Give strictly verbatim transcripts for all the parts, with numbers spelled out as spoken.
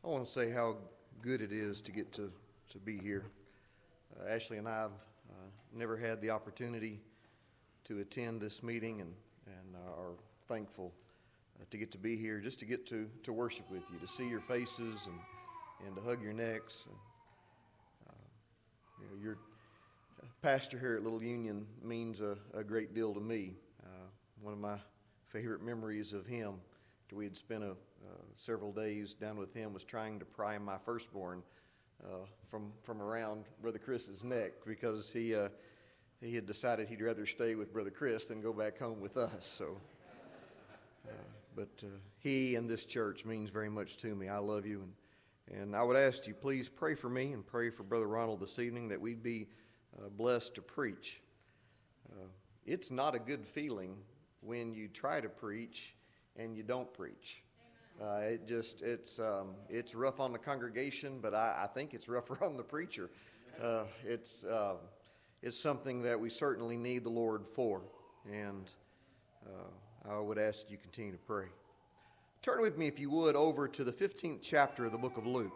I want to say how good it is to get to, to be here. Uh, Ashley and I have uh, never had the opportunity to attend this meeting and, and uh, are thankful uh, to get to be here, just to get to, to worship with you, to see your faces and, and to hug your necks. And, uh, you know, your pastor here at Little Union means a, a great deal to me. Uh, one of my favorite memories of him, after we had spent a Uh, several days down with him, was trying to pry my firstborn uh, from from around Brother Chris's neck, because he uh, he had decided he'd rather stay with Brother Chris than go back home with us. So, uh, but uh, he and this church means very much to me. I love you, and and I would ask you, please pray for me and pray for Brother Ronald this evening, that we'd be uh, blessed to preach. Uh, it's not a good feeling when you try to preach and you don't preach. Uh, it just, it's um, it's rough on the congregation, but I, I think it's rougher on the preacher. Uh, it's, uh, it's something that we certainly need the Lord for, and uh, I would ask that you continue to pray. Turn with me, if you would, over to the fifteenth chapter of the book of Luke.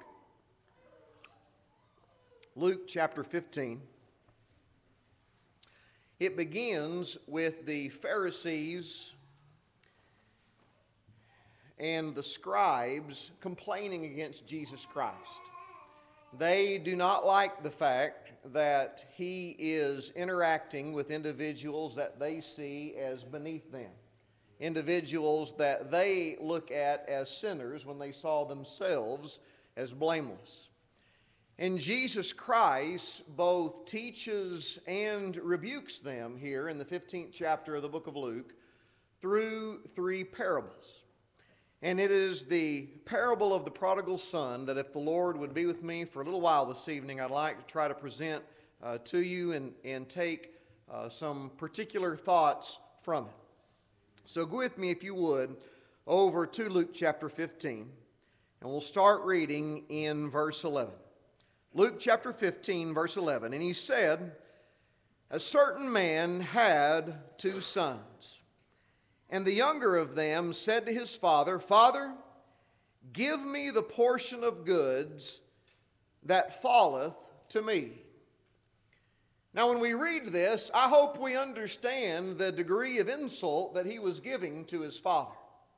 Luke chapter fifteen. It begins with the Pharisees and the scribes complaining against Jesus Christ. They do not like the fact that he is interacting with individuals that they see as beneath them, individuals that they look at as sinners when they saw themselves as blameless. And Jesus Christ both teaches and rebukes them here in the fifteenth chapter of the book of Luke through three parables. And it is the parable of the prodigal son that, if the Lord would be with me for a little while this evening, I'd like to try to present uh, to you and, and take uh, some particular thoughts from it. So go with me, if you would, over to Luke chapter fifteen, and we'll start reading in verse eleven. Luke chapter fifteen, verse eleven. And he said, "A certain man had two sons. And the younger of them said to his father, 'Father, give me the portion of goods that falleth to me.'" Now, when we read this, I hope we understand the degree of insult that he was giving to his father.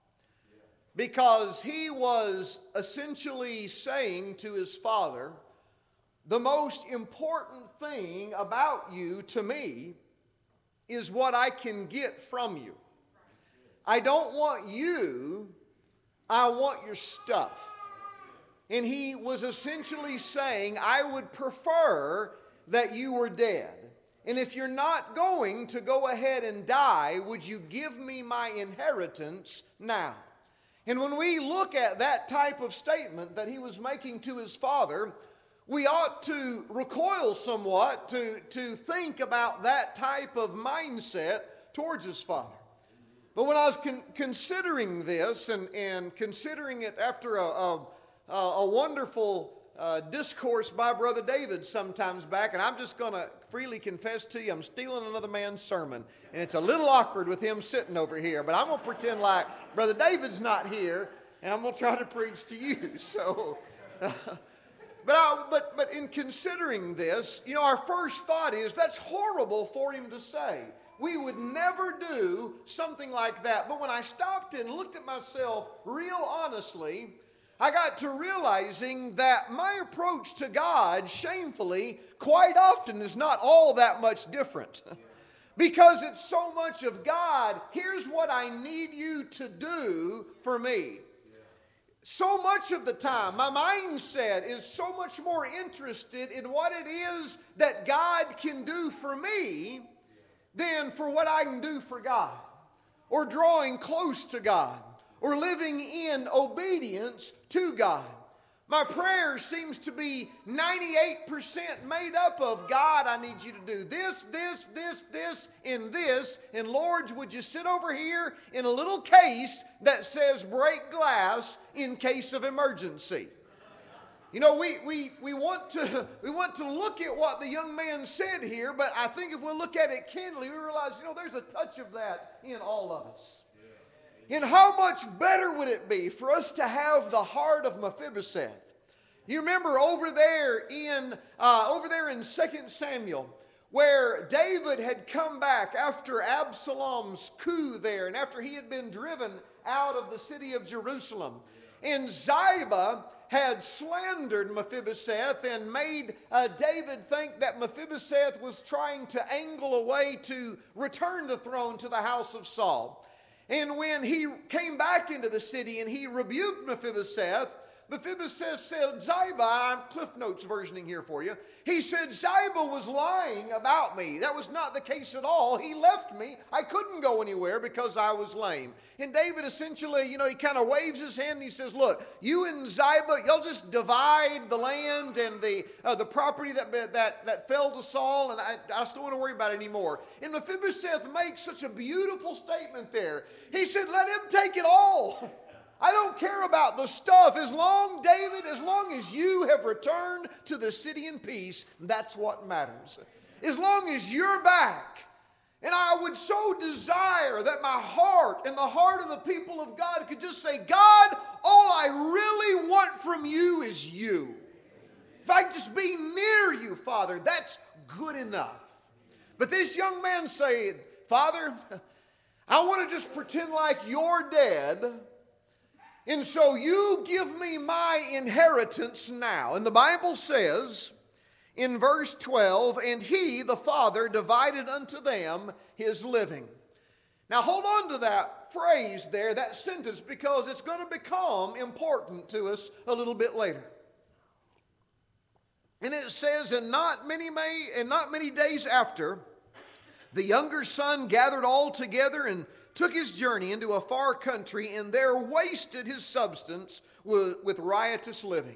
Because he was essentially saying to his father, the most important thing about you to me is what I can get from you. I don't want you, I want your stuff. And he was essentially saying, I would prefer that you were dead. And if you're not going to go ahead and die, would you give me my inheritance now? And when we look at that type of statement that he was making to his father, we ought to recoil somewhat to, to think about that type of mindset towards his father. But when I was con- considering this and, and considering it after a, a, a wonderful uh, discourse by Brother David sometimes back, and I'm just going to freely confess to you, I'm stealing another man's sermon. And it's a little awkward with him sitting over here, but I'm going to pretend like Brother David's not here, and I'm going to try to preach to you. So, uh, but, I, but, but in considering this, you know, our first thought is, that's horrible for him to say. We would never do something like that. But when I stopped and looked at myself real honestly, I got to realizing that my approach to God, shamefully, quite often is not all that much different. Because it's so much of, God, here's what I need you to do for me. So much of the time, my mindset is so much more interested in what it is that God can do for me than for what I can do for God, or drawing close to God, or living in obedience to God. My prayer seems to be ninety-eight percent made up of, God, I need you to do this, this, this, this, and this, and Lord, would you sit over here in a little case that says break glass in case of emergency. You know, we, we, we, want to, we want to look at what the young man said here, but I think if we look at it candidly, we realize, you know, there's a touch of that in all of us. And how much better would it be for us to have the heart of Mephibosheth? You remember over there in uh, over there in Second Samuel, where David had come back after Absalom's coup there, and after he had been driven out of the city of Jerusalem. And Ziba had slandered Mephibosheth and made uh, David think that Mephibosheth was trying to angle a way to return the throne to the house of Saul. And when he came back into the city and he rebuked Mephibosheth, Mephibosheth said, Ziba, I'm Cliff Notes versioning here for you. He said, Ziba was lying about me. That was not the case at all. He left me. I couldn't go anywhere because I was lame. And David essentially, you know, he kind of waves his hand and he says, look, you and Ziba, y'all just divide the land and the uh, the property that, that, that fell to Saul, and I, I just don't want to worry about it anymore. And Mephibosheth makes such a beautiful statement there. He said, let him take it all. I don't care about the stuff. As long, David, as long as you have returned to the city in peace, that's what matters. As long as you're back. And I would so desire that my heart and the heart of the people of God could just say, God, all I really want from you is you. If I could just be near you, Father, that's good enough. But this young man said, Father, I want to just pretend like you're dead. And so you give me my inheritance now. And the Bible says in verse twelve, and he, the father, divided unto them his living. Now hold on to that phrase there, that sentence, because it's going to become important to us a little bit later. And it says, and not many may, and not many days after, the younger son gathered all together and took his journey into a far country, and there wasted his substance with, with riotous living.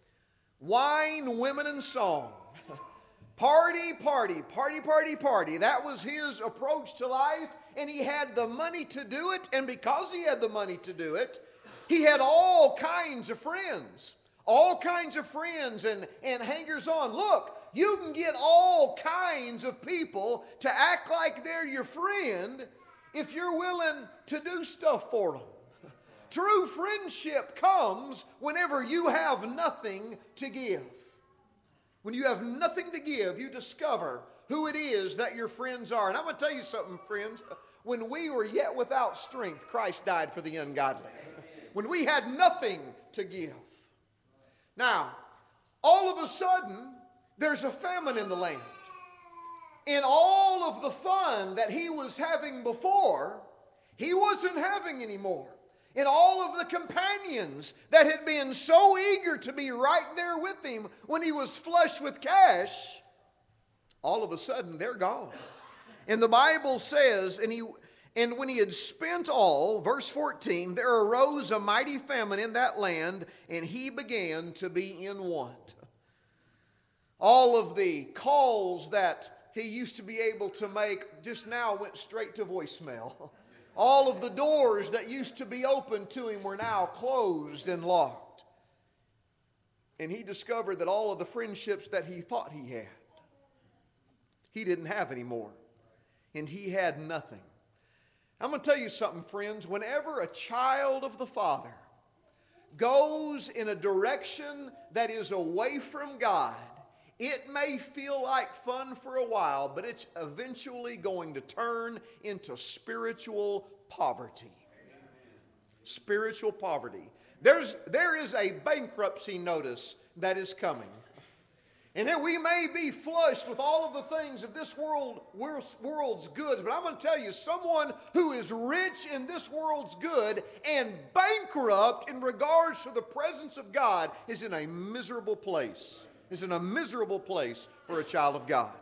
Wine, women, and song. Party, party, party, party, party. That was his approach to life, and he had the money to do it, and because he had the money to do it, he had all kinds of friends. All kinds of friends and, and hangers-on. Look, you can get all kinds of people to act like they're your friend if you're willing to do stuff for them. True friendship comes whenever you have nothing to give. When you have nothing to give, you discover who it is that your friends are. And I'm going to tell you something, friends. When we were yet without strength, Christ died for the ungodly. When we had nothing to give. Now, all of a sudden, there's a famine in the land. And all of the fun that he was having before, he wasn't having anymore. And all of the companions that had been so eager to be right there with him when he was flush with cash, all of a sudden they're gone. And the Bible says, and he and when he had spent all, verse fourteen, there arose a mighty famine in that land, and he began to be in want. All of the calls that he used to be able to make just now went straight to voicemail. All of the doors that used to be open to him were now closed and locked. And he discovered that all of the friendships that he thought he had, he didn't have anymore. And he had nothing. I'm going to tell you something, friends. Whenever a child of the Father goes in a direction that is away from God, it may feel like fun for a while, but it's eventually going to turn into spiritual poverty. Spiritual poverty. There's, there is a bankruptcy notice that is coming. And then we may be flush with all of the things of this world, world's goods, but I'm going to tell you, someone who is rich in this world's good and bankrupt in regards to the presence of God is in a miserable place. Is in a miserable place for a child of God.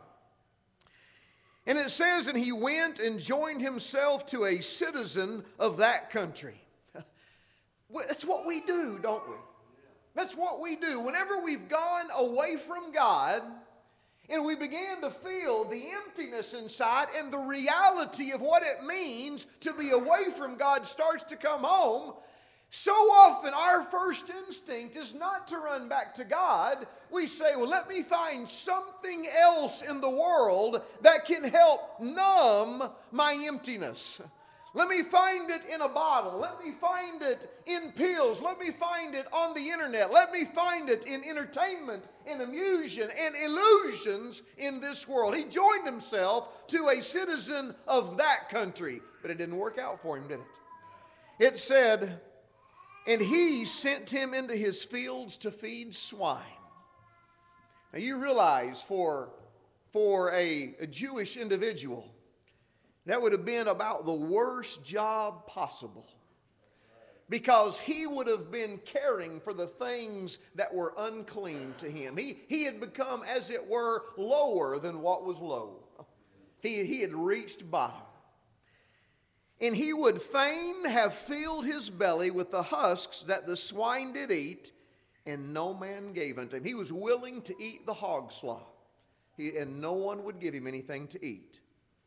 And it says, and he went and joined himself to a citizen of that country. That's what we do, don't we? That's what we do. Whenever we've gone away from God and we begin to feel the emptiness inside and the reality of what it means to be away from God starts to come home, so often our first instinct is not to run back to God. We say, well, let me find something else in the world that can help numb my emptiness. Let me find it in a bottle. Let me find it in pills. Let me find it on the internet. Let me find it in entertainment and amusement and illusions in this world. He joined himself to a citizen of that country, but it didn't work out for him, did it? It said, and he sent him into his fields to feed swine. Now you realize for, for a, a Jewish individual, that would have been about the worst job possible, because he would have been caring for the things that were unclean to him. He, he had become, as it were, lower than what was low. He, he had reached bottom. And he would fain have filled his belly with the husks that the swine did eat, and no man gave unto him. He was willing to eat the hog slaw, he, and no one would give him anything to eat.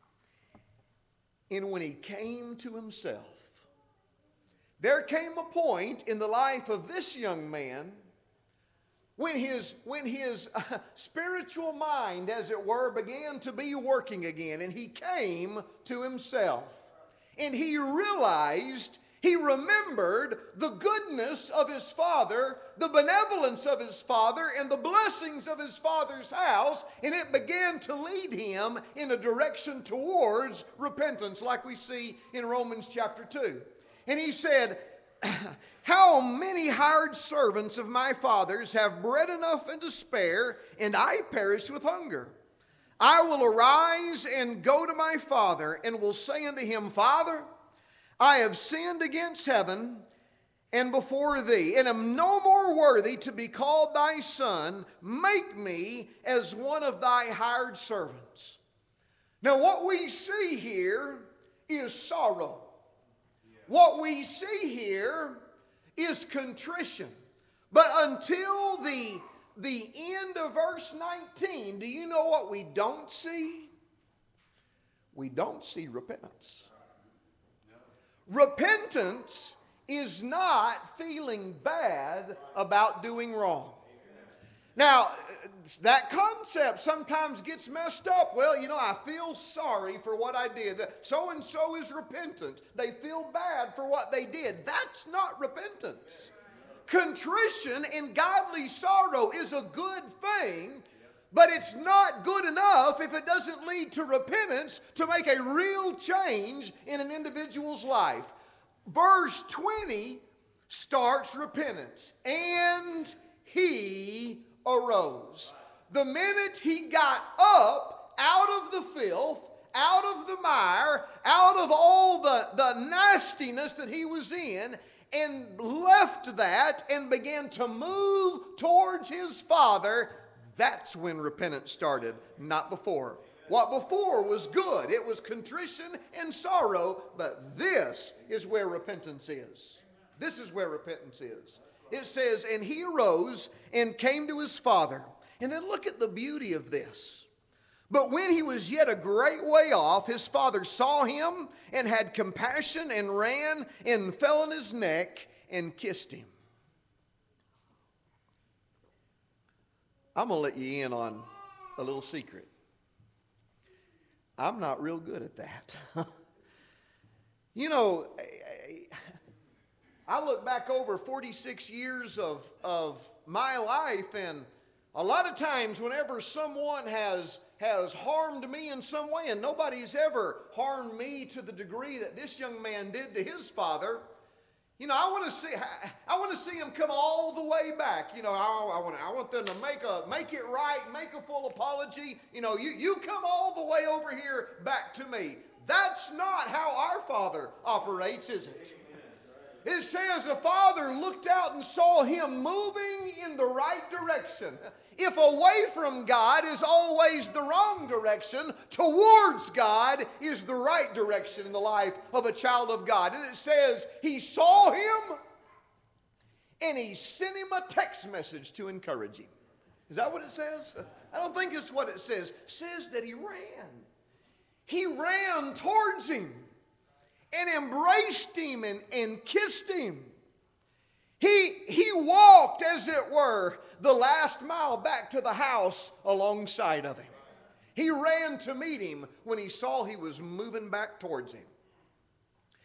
And when he came to himself, there came a point in the life of this young man when his, when his uh, spiritual mind, as it were, began to be working again. And he came to himself. And he realized, he remembered the goodness of his father, the benevolence of his father, and the blessings of his father's house, and it began to lead him in a direction towards repentance, like we see in Romans chapter two. And he said, how many hired servants of my father's have bread enough and to spare, and I perish with hunger? I will arise and go to my father, and will say unto him, Father, I have sinned against heaven and before thee, and am no more worthy to be called thy son. Make me as one of thy hired servants. Now what we see here is sorrow. What we see here is contrition. But until the, the end of verse nineteen, do you know what we don't see? We don't see repentance. Repentance is not feeling bad about doing wrong. Now, that concept sometimes gets messed up. Well, you know, I feel sorry for what I did. So-and-so is repentant. They feel bad for what they did. That's not repentance. Contrition and godly sorrow is a good thing, but it's not good enough if it doesn't lead to repentance to make a real change in an individual's life. Verse twenty starts repentance. And he arose. The minute he got up out of the filth, out of the mire, out of all the, the nastiness that he was in, and left that and began to move towards his father, that's when repentance started, not before. What before was good. It was contrition and sorrow, but this is where repentance is. This is where repentance is. It says, and he arose and came to his father. And then look at the beauty of this. But when he was yet a great way off, his father saw him and had compassion and ran and fell on his neck and kissed him. I'm going to let you in on a little secret. I'm not real good at that. You know, I look back over forty-six years of, of my life, and a lot of times whenever someone has, has harmed me in some way, and nobody's ever harmed me to the degree that this young man did to his father, you know, I want to see, I want to see him come all the way back. You know, I, I want, I want them to make a, make it right, make a full apology. You know, you, you come all the way over here back to me. That's not how our Father operates, is it? It says the father looked out and saw him moving in the right direction. If away from God is always the wrong direction, towards God is the right direction in the life of a child of God. And it says he saw him and he sent him a text message to encourage him. Is that what it says? I don't think it's what it says. It says that he ran. He ran towards him and embraced him and, and kissed him. He, he walked, as it were, the last mile back to the house alongside of him. He ran to meet him when he saw he was moving back towards him.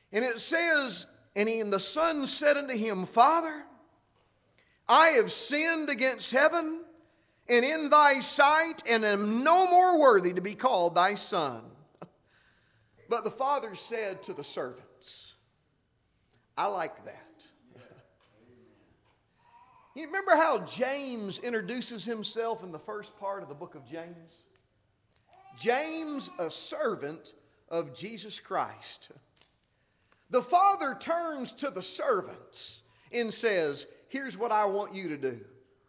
And it says, and, he, and the son said unto him, Father, I have sinned against heaven and in thy sight, and am no more worthy to be called thy son. But the father said to the servants, I like that. You remember how James introduces himself in the first part of the book of James? James, a servant of Jesus Christ. The father turns to the servants and says, here's what I want you to do.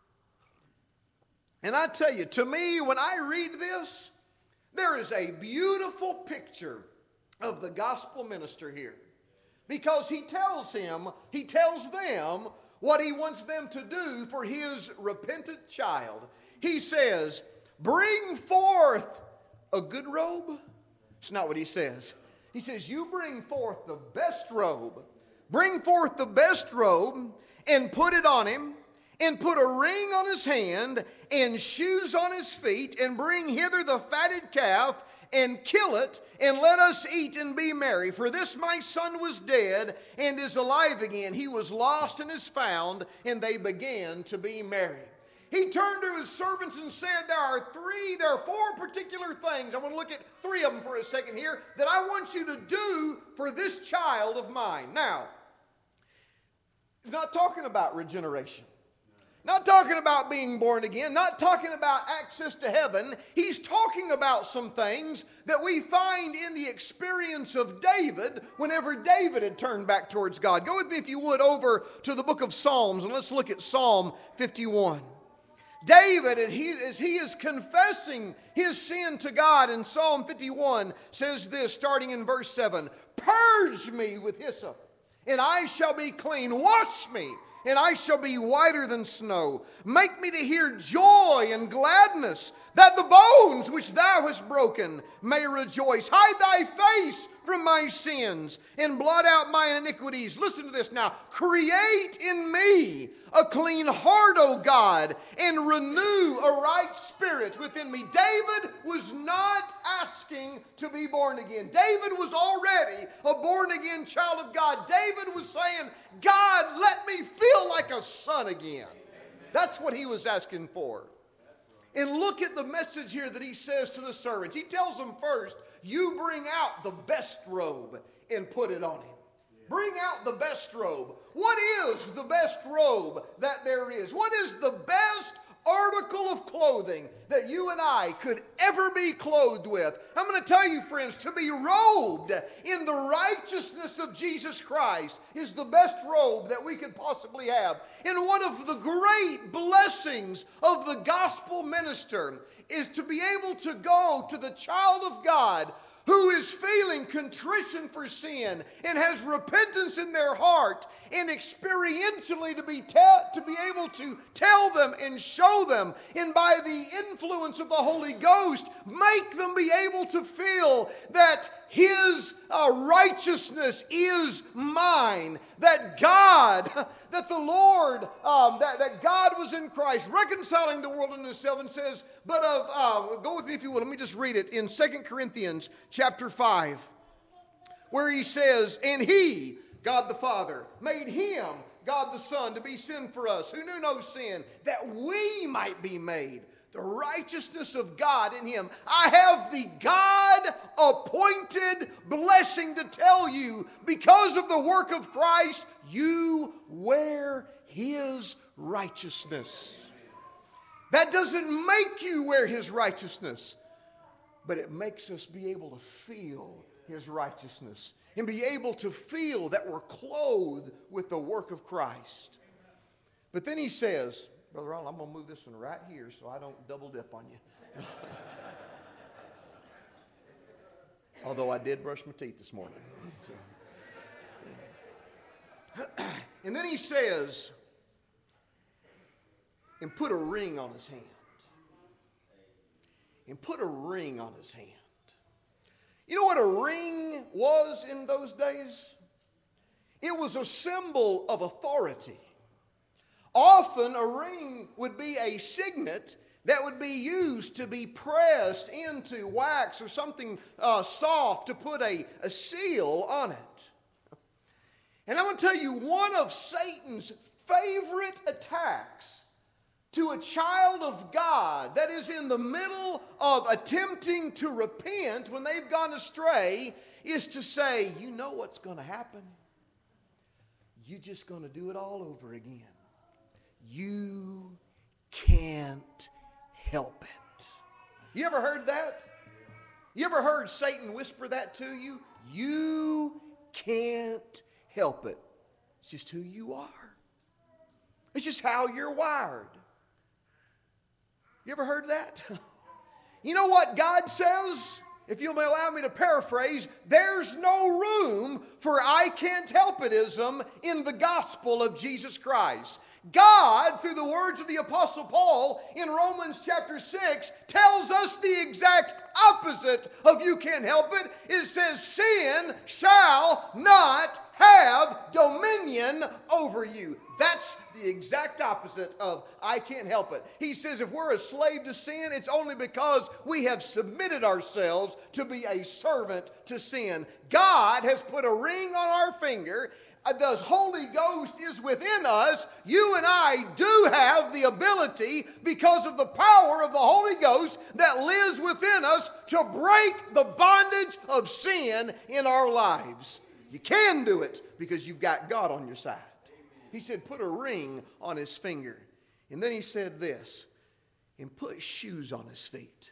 And I tell you, to me, when I read this, there is a beautiful picture of the gospel minister here. Because he tells him, he tells them what he wants them to do for his repentant child. He says, bring forth a good robe. It's not what he says. He says, you bring forth the best robe. Bring forth the best robe and put it on him, and put a ring on his hand and shoes on his feet, and bring hither the fatted calf and kill it, and let us eat and be merry. For this my son was dead and is alive again. He was lost and is found, and they began to be merry. He turned to his servants and said, there are three, there are four particular things. I want to look at three of them for a second here that I want you to do for this child of mine. Now, he's not talking about regeneration. Not talking about being born again, not talking about access to heaven. He's talking about some things that we find in the experience of David whenever David had turned back towards God. Go with me, if you would, over to the book of Psalms, and let's look at Psalm fifty-one. David, as he, as he is confessing his sin to God in Psalm fifty-one, says this, starting in verse seven, purge me with hyssop, and I shall be clean. Wash me, and I shall be whiter than snow. Make me to hear joy and gladness, that the bones which thou hast broken may rejoice. Hide thy face from my sins, and blot out mine iniquities. Listen to this now. Create in me a clean heart, O God, and renew a right spirit within me. David was not asking to be born again. David was already a born-again child of God. David was saying, God, let me feel like a son again. That's what he was asking for. And look at the message here that he says to the servants. He tells them first, you bring out the best robe and put it on him. Bring out the best robe. What is the best robe that there is? What is the best article of clothing that you and I could ever be clothed with? I'm going to tell you, friends, to be robed in the righteousness of Jesus Christ is the best robe that we could possibly have. And one of the great blessings of the gospel minister is to be able to go to the child of God who is feeling contrition for sin and has repentance in their heart, and experientially to be, te- to be able to tell them and show them, and by the influence of the Holy Ghost, make them be able to feel that His uh, righteousness is mine, that God, that the Lord, um, that, that God was in Christ, reconciling the world unto Himself, and says, but of, uh, go with me if you will, let me just read it in Second Corinthians chapter five, where he says, and He, God the Father, made Him, God the Son, to be sin for us, who knew no sin, that we might be made the righteousness of God in Him. I have the God-appointed blessing to tell you, because of the work of Christ, you wear His righteousness. That doesn't make you wear His righteousness, but it makes us be able to feel His righteousness and be able to feel that we're clothed with the work of Christ. But then he says, Brother Ronald, I'm going to move this one right here so I don't double dip on you. Although I did brush my teeth this morning. And then he says, and put a ring on his hand. And put a ring on his hand. You know what a ring was in those days? It was a symbol of authority. Often a ring would be a signet that would be used to be pressed into wax or something uh, soft to put a, a seal on it. And I'm going to tell you, one of Satan's favorite attacks to a child of God that is in the middle of attempting to repent when they've gone astray is to say, you know what's going to happen? You're just going to do it all over again. You can't help it. You ever heard that? You ever heard Satan whisper that to you? You can't help it. It's just who you are. It's just how you're wired. You ever heard that? You know what God says? If you'll allow me to paraphrase, there's no room for I can't help itism in the gospel of Jesus Christ. God, through the words of the Apostle Paul in Romans chapter six, tells us the exact opposite of you can't help it. It says, sin shall not have dominion over you. That's the exact opposite of I can't help it. He says if we're a slave to sin, it's only because we have submitted ourselves to be a servant to sin. God has put a ring on our finger. The Holy Ghost is within us. You and I do have the ability, because of the power of the Holy Ghost that lives within us, to break the bondage of sin in our lives. You can do it because you've got God on your side. He said, put a ring on his finger. And then he said this, and put shoes on his feet.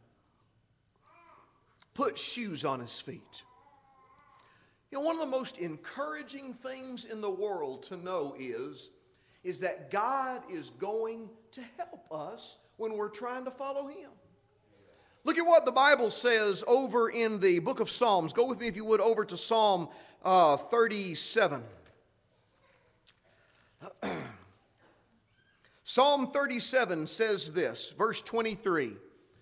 Put shoes on his feet. You know, one of the most encouraging things in the world to know is, is that God is going to help us when we're trying to follow him. Look at what the Bible says over in the book of Psalms. Go with me, if you would, over to Psalm uh, thirty-seven. Psalm thirty-seven says this, verse twenty-three.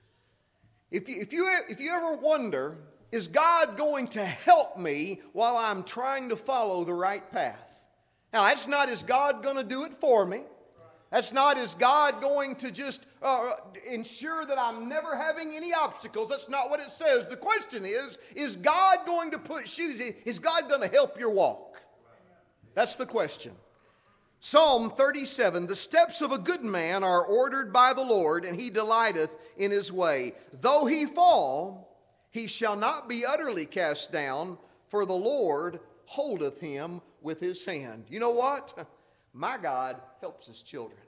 If you, if you, if you ever wonder, is God going to help me while I'm trying to follow the right path? Now, that's not, is God going to do it for me? That's not, is God going to just uh, ensure that I'm never having any obstacles? That's not what it says. The question is, is God going to put shoes in? Is God going to help your walk? That's the question. Psalm thirty-seven, the steps of a good man are ordered by the Lord, and he delighteth in his way. Though he fall, he shall not be utterly cast down, for the Lord holdeth him with his hand. You know what? My God helps his children.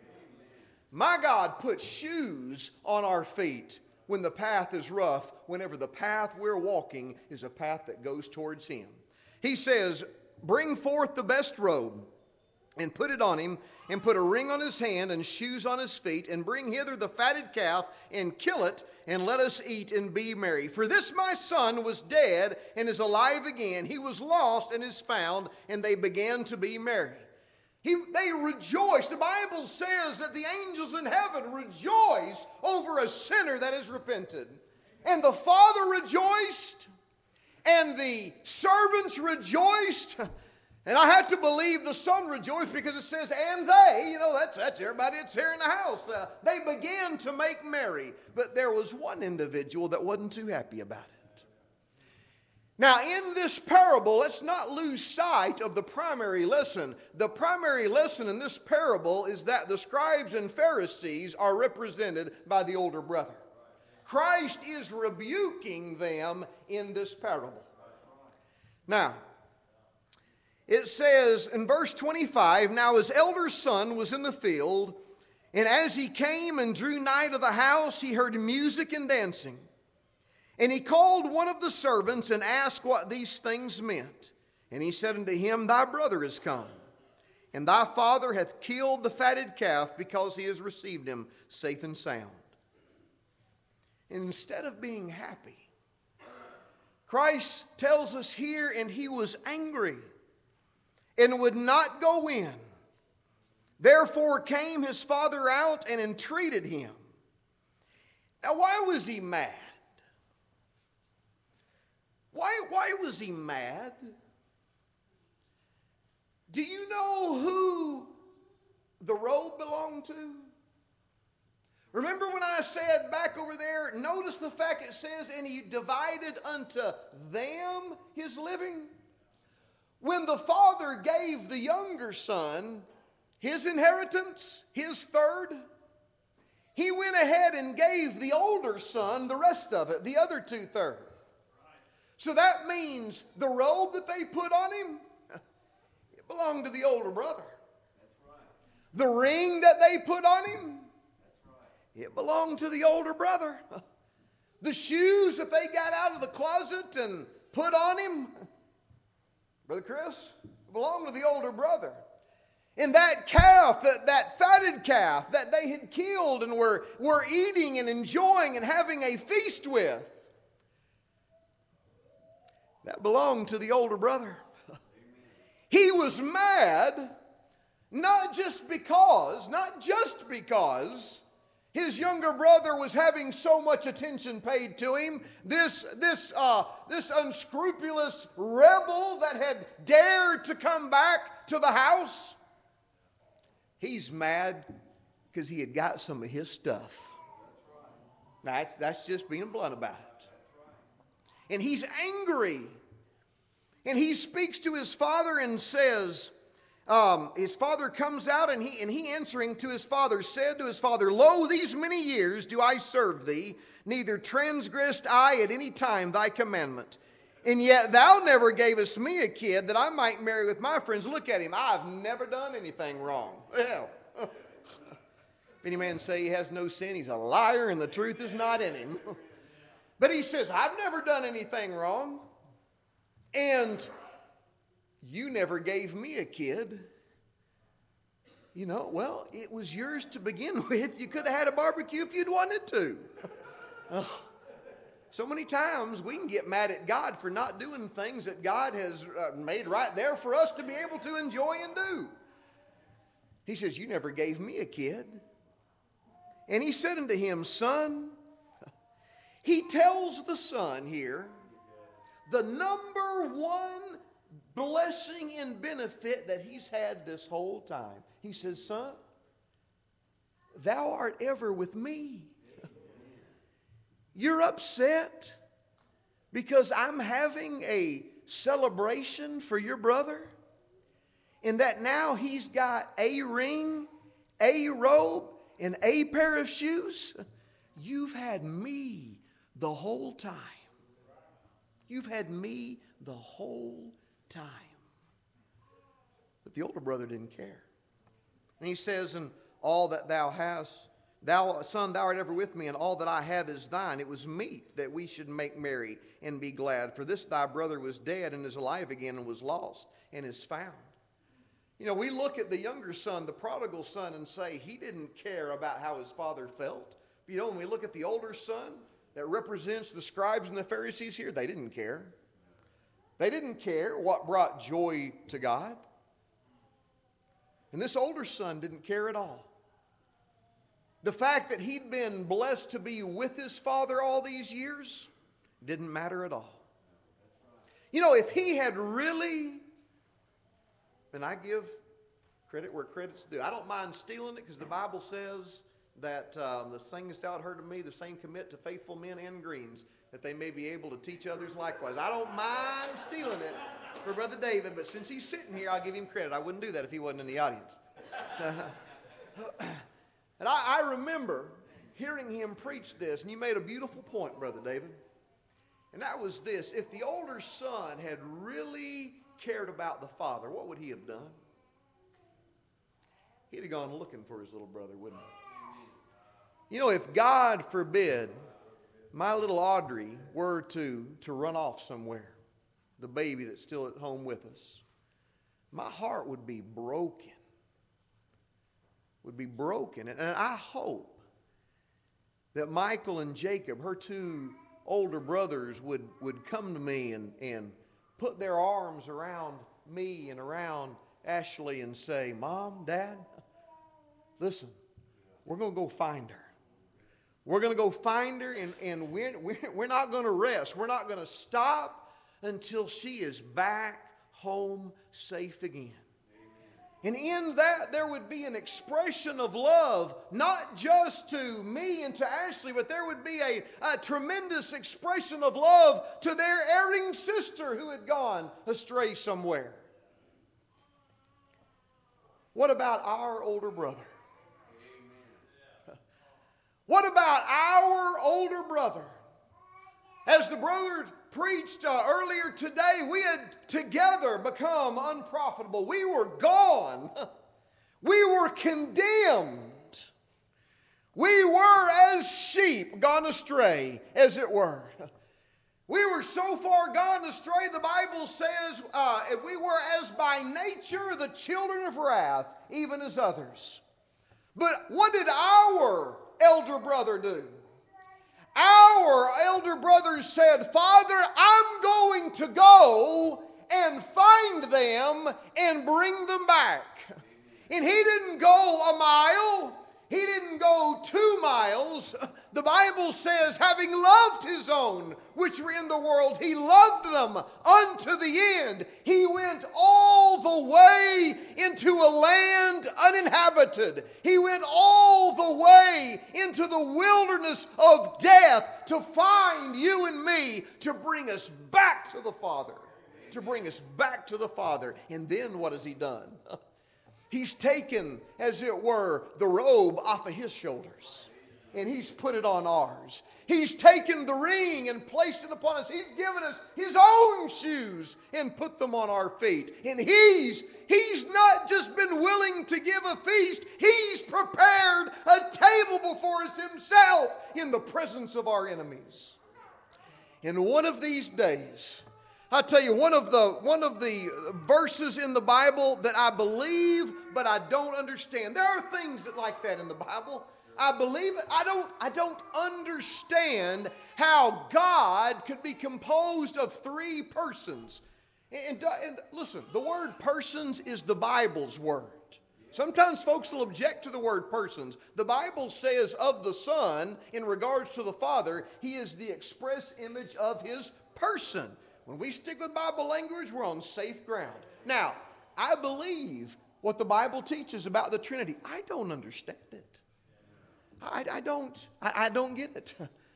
My God puts shoes on our feet when the path is rough, whenever the path we're walking is a path that goes towards him. He says, bring forth the best robe, and put it on him, and put a ring on his hand, and shoes on his feet, and bring hither the fatted calf, and kill it, and let us eat and be merry. For this my son was dead, and is alive again. He was lost, and is found, and they began to be merry. He, they rejoiced. The Bible says that the angels in heaven rejoice over a sinner that has repented. And the Father rejoiced, and the servants rejoiced. And I have to believe the Son rejoiced, because it says, and they, you know, that's, that's everybody that's here in the house. Uh, they began to make merry. But there was one individual that wasn't too happy about it. Now, in this parable, let's not lose sight of the primary lesson. The primary lesson in this parable is that the scribes and Pharisees are represented by the older brother. Christ is rebuking them in this parable. Now, it says in verse twenty-five, now his elder son was in the field, and as he came and drew nigh to the house, he heard music and dancing. And he called one of the servants and asked what these things meant. And he said unto him, thy brother is come, and thy father hath killed the fatted calf, because he has received him safe and sound. And instead of being happy, Christ tells us here, and he was angry, and would not go in. Therefore came his father out and entreated him. Now, why was he mad? Why, why was he mad? Do you know who the robe belonged to? Remember when I said back over there, notice the fact it says, and he divided unto them his living? when the father gave the younger son his inheritance, his third, he went ahead and gave the older son the rest of it, the other two-thirds. So that means the robe that they put on him, it belonged to the older brother. The ring that they put on him, it belonged to the older brother. The shoes that they got out of the closet and put on him, Brother Chris, belonged to the older brother. And that calf, that, that fatted calf that they had killed and were, were eating and enjoying and having a feast with, that belonged to the older brother. He was mad, not just because, not just because his younger brother was having so much attention paid to him, this, this, uh, this unscrupulous rebel that had dared to come back to the house. He's mad because he had got some of his stuff. That's, that's just being blunt about it. And he's angry. And he speaks to his father and says, um, his father comes out and he, and he answering to his father said to his father, Lo, these many years do I serve thee, neither transgressed I at any time thy commandment. And yet thou never gavest me a kid that I might marry with my friends. Look at him. I've never done anything wrong. Well, if any man say he has no sin, he's a liar and the truth is not in him. But he says, I've never done anything wrong. And you never gave me a kid. You know, well, it was yours to begin with. You could have had a barbecue if you'd wanted to. Oh. So many times we can get mad at God for not doing things that God has uh, made right there for us to be able to enjoy and do. He says, you never gave me a kid. And he said unto him, Son, he tells the son here, the number one blessing and benefit that he's had this whole time. He says, Son, thou art ever with me. You're upset because I'm having a celebration for your brother, and that now he's got a ring, a robe, and a pair of shoes. You've had me the whole time. You've had me the whole time. But the older brother didn't care. And he says, and all that thou hast, Thou, son, thou art ever with me, and all that I have is thine. It was meet that we should make merry and be glad. For this thy brother was dead and is alive again, and was lost and is found. You know, we look at the younger son, the prodigal son, and say he didn't care about how his father felt. But, you know, when we look at the older son that represents the scribes and the Pharisees here, they didn't care. They didn't care what brought joy to God. And this older son didn't care at all. The fact that he'd been blessed to be with his father all these years didn't matter at all. You know, if he had really, and I give credit where credit's due. I don't mind stealing it because the Bible says that um, the things thou hast heard of me, the same commit to faithful men and greens, that they may be able to teach others likewise. I don't mind stealing it for Brother David, but since he's sitting here, I'll give him credit. I wouldn't do that if he wasn't in the audience. And I, I remember hearing him preach this, and you made a beautiful point, Brother David. And that was this: if the older son had really cared about the father, what would he have done? He'd have gone looking for his little brother, wouldn't he? You know, if God forbid my little Audrey were to, to run off somewhere, the baby that's still at home with us, my heart would be broken. Would be broken. And I hope that Michael and Jacob, her two older brothers, would, would come to me and, and put their arms around me and around Ashley and say, Mom, Dad, listen, we're going to go find her. We're going to go find her, and, and we're, we're, we're not going to rest. We're not going to stop until she is back home safe again. And in that, there would be an expression of love, not just to me and to Ashley, but there would be a, a tremendous expression of love to their erring sister who had gone astray somewhere. What about our older brother? What about our older brother? As the brother preached uh, earlier today, we had together become unprofitable. We were gone. We were condemned. We were as sheep gone astray, as it were. We were so far gone astray, the Bible says uh, we were as by nature the children of wrath, even as others. But what did our elder brother do? Our elder brother said, Father, I'm going to go and find them and bring them back. And he didn't go a mile. He didn't go two miles. The Bible says, having loved his own, which were in the world, he loved them unto the end. He went all the way into a land uninhabited. He went all the way into the wilderness of death to find you and me, to bring us back to the Father. To bring us back to the Father. And then what has he done? He's taken, as it were, the robe off of his shoulders, and he's put it on ours. He's taken the ring and placed it upon us. He's given us his own shoes and put them on our feet. And he's, he's not just been willing to give a feast, he's prepared a table before us himself in the presence of our enemies. And one of these days, I'll tell you, one of the one of the verses in the Bible that I believe, but I don't understand. There are things that like that in the Bible. I believe it. I don't, I don't understand how God could be composed of three persons. And, and listen, the word persons is the Bible's word. Sometimes folks will object to the word persons. The Bible says of the Son, in regards to the Father, he is the express image of his person. When we stick with Bible language, we're on safe ground. Now, I believe what the Bible teaches about the Trinity. I don't understand it. I, I don't. I, I don't get it.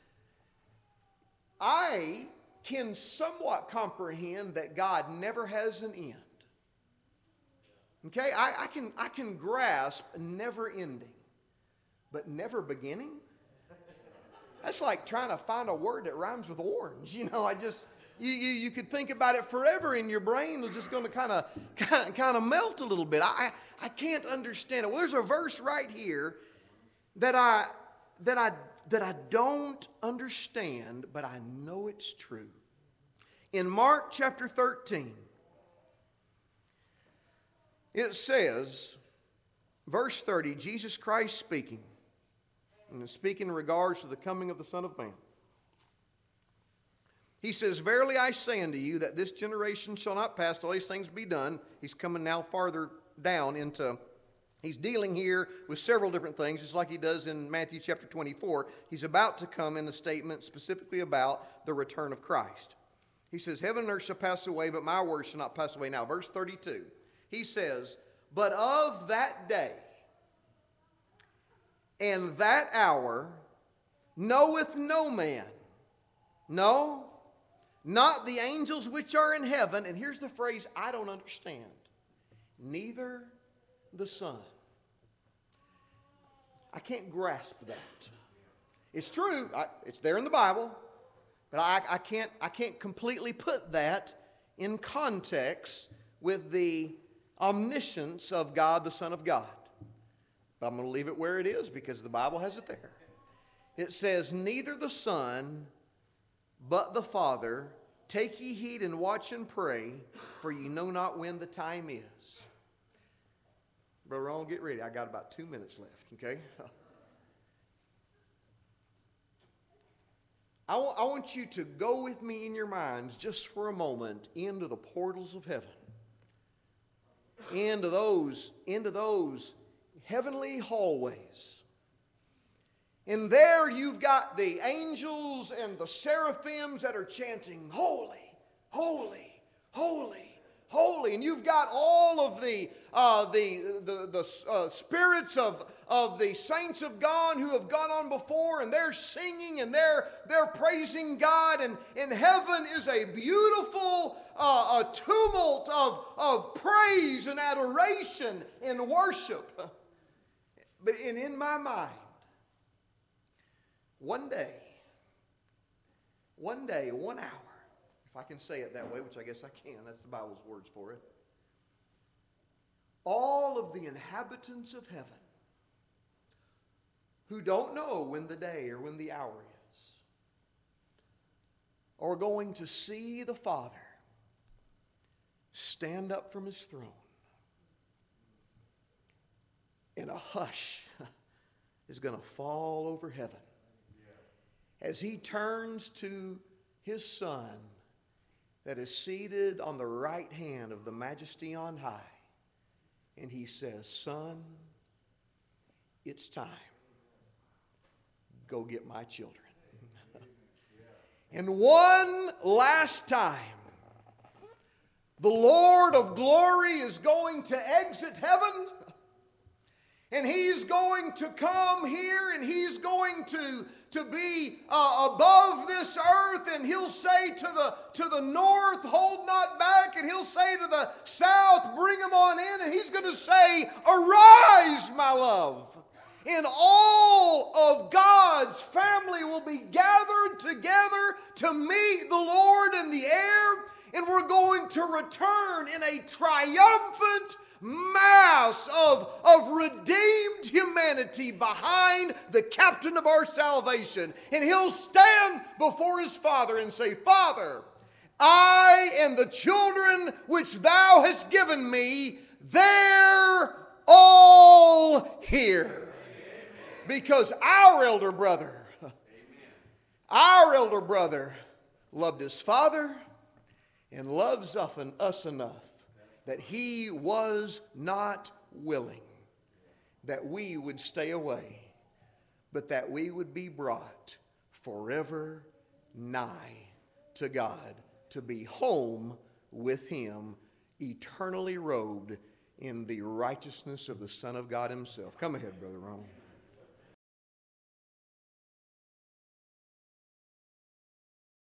I can somewhat comprehend that God never has an end. Okay, I, I can I can grasp never ending, but never beginning. That's like trying to find a word that rhymes with orange. You know, I just. You, you, you could think about it forever, and your brain is just going to kind of kind of melt a little bit. I, I can't understand it. Well, there's a verse right here that I that I that I don't understand, but I know it's true. In Mark chapter thirteen, it says, verse thirty, Jesus Christ speaking, and speaking in regards to the coming of the Son of Man. He says, verily I say unto you that this generation shall not pass till these things be done. He's coming now farther down into, he's dealing here with several different things, just like he does in Matthew chapter twenty-four. He's about to come in a statement specifically about the return of Christ. He says, heaven and earth shall pass away, but my words shall not pass away. Now, verse thirty-two, he says, but of that day and that hour knoweth no man, no, not the angels which are in heaven, and here's the phrase I don't understand, neither the Son. I can't grasp that. It's true, I, it's there in the Bible, but I, I, can't, I can't completely put that in context with the omniscience of God, the Son of God. But I'm going to leave it where it is because the Bible has it there. It says, neither the Son but the Father, take ye heed and watch and pray, for ye know not when the time is. Brother Ron, get ready. I got about two minutes left, okay? I, w- I want you to go with me in your minds just for a moment into the portals of heaven. Into those, into those heavenly hallways. And there you've got the angels and the seraphims that are chanting, holy, holy, holy, holy. And you've got all of the, uh, the, the, the uh, spirits of, of the saints of God who have gone on before, and they're singing and they're, they're praising God. And, and heaven is a beautiful uh, a tumult of, of praise and adoration and worship. But in, in my mind, one day, one day, one hour, if I can say it that way, which I guess I can, that's the Bible's words for it, all of the inhabitants of heaven who don't know when the day or when the hour is are going to see the Father stand up from his throne, and a hush is going to fall over heaven as he turns to his Son that is seated on the right hand of the Majesty on high, and he says, "Son, it's time. Go get my children." And one last time, the Lord of glory is going to exit heaven, and he's going to come here, and he's going to, to be uh, above this earth, and he'll say to the, to the north, "Hold not back," and he'll say to the south, "Bring them on in," and he's going to say, "Arise, my love." And all of God's family will be gathered together to meet the Lord in the air, and we're going to return in a triumphant mass of, of redeemed humanity behind the captain of our salvation. And he'll stand before his Father and say, "Father, I and the children which thou hast given me, they're all here." Because our elder brother, our elder brother loved his father and loves us enough that he was not willing that we would stay away, but that we would be brought forever nigh to God, to be home with him, eternally robed in the righteousness of the Son of God himself. Come ahead, Brother Ron.